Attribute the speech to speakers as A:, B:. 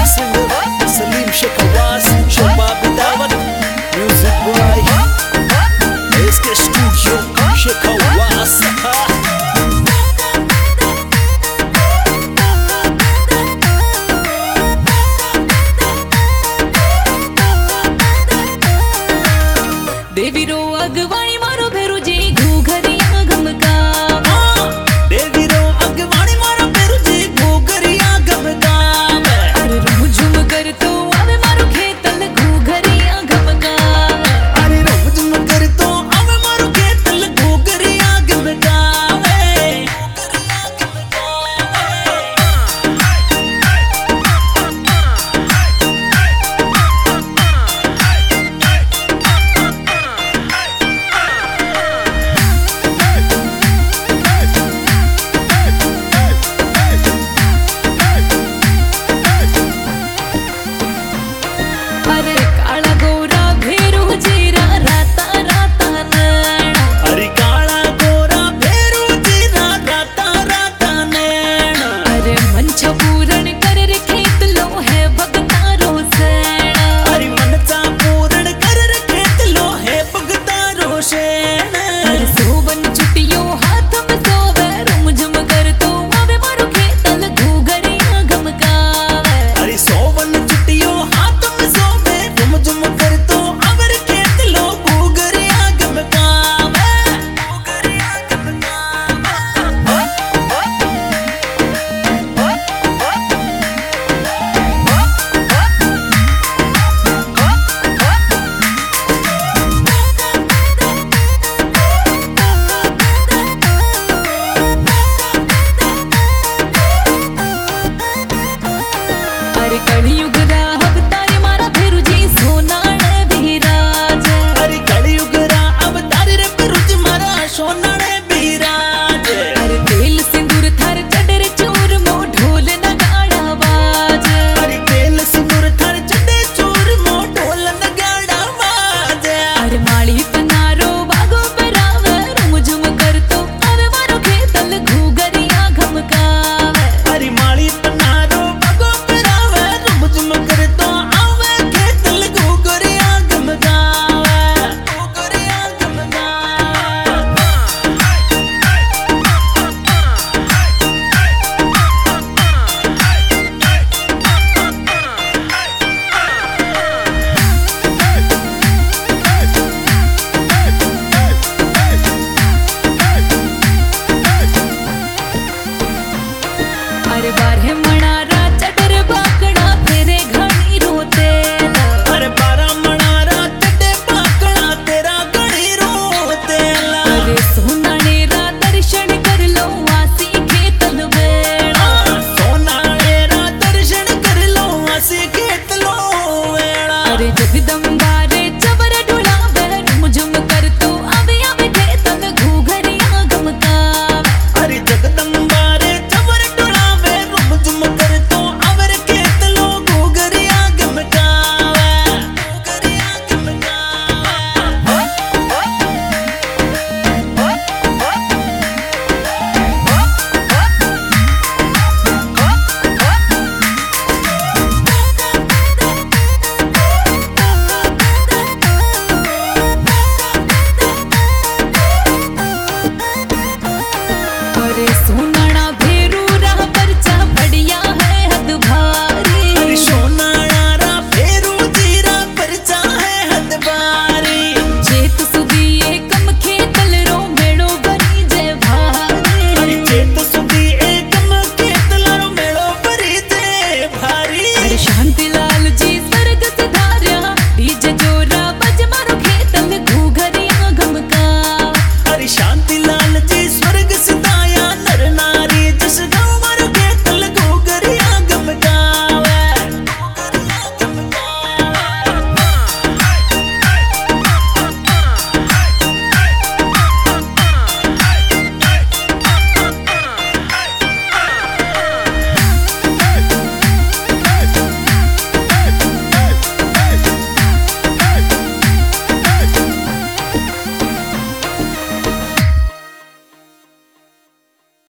A: singer Salim Sheikh Awas, Shabab Dawat, music boy SK Studio, Sheikh Awas.
B: देवी रो अगवाणी मारो भेरू जी घूघरिया गमका
A: देवी रो अगवाणी मारो भेरू जी घूघरिया गमका
B: अरे रूम झूम कर तो आवे मारो खेतल घूघरिया गमका
A: अरे रूम झूम कर तो आवे मारो खेतल घूघरिया गमका
B: अरे काला गोरा भेरू जीरा राता राता नैना
A: अरे काला गोरा भेरू जीरा राता राता नैना
B: अरे मंच पूरण कर रे खेत लो है भगतारो सैना
A: अरे मनचा पूरण कर रे खेत लो है भगतारो सैना
B: अरे सोवन चुटियो हाथ में सोवे रूम झूम कर तो आवे मारो खेतल घूघरिया गमका
A: अरे सोवन चुटियो हाथ में सोवे झुम झुम कर तो अवर खेत लो घूघरिया गमका घूघरिया गमका
B: अरे कलियुग राहब तारे मारा भेरू जी सोनाणे विराज
A: अरे कलियुग रा अवतार रे बिरुज मारा सोनाणे बिराज
B: अरे तेल सिंदूर थार चडर चोर मो ढोल नगाड़ा बाज
A: अरे तेल सिंदूर थर चढ़े चोर मो ढोल नगाड़ा बाज
B: अरे माली पनारो बागो बरावे रूम झूम कर तो आवे मारो खेतल घूघरिया गमका
A: अरे माली पनारो बगो परावे रुम झुम कर तो आवे खेतल घूघरिया गमगावे घूघरिया गमगावे
B: अरे बारह